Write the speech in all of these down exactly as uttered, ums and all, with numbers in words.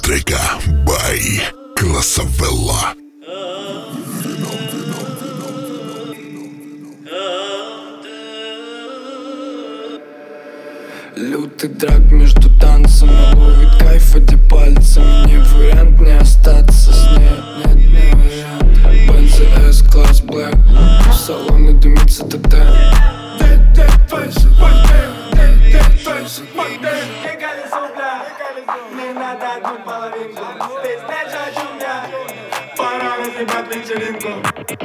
трека by Красавелла. Лютый драк между танцами, ловит кайф эти пальцами. Не вариант не остаться с ней, нет, не вариант. Бензи S-класс Black, в салоне дымится ТТ. Не надо одну половинку, ты знаешь, о чем я. Пора разъебать вечеринку.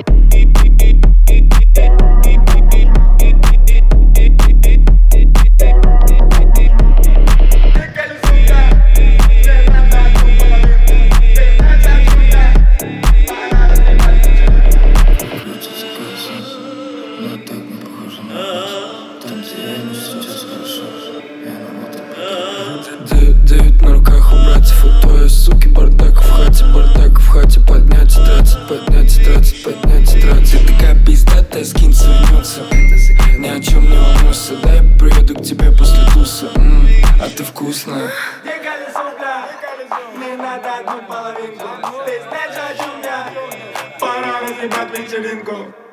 Девять на руках у братьев, у той суки бардак в хате, бардак в хате. Поднять и тратить, поднять и тратить, поднять и тратить. Ты такая пиздатая, скинь свои нюцы. Ни о чем не волнуйся, дай я приеду к тебе после туса. М-м, а ты вкусная. Не надо одну половинку, ты знаешь, о чем я. Пора разъебать вечеринку.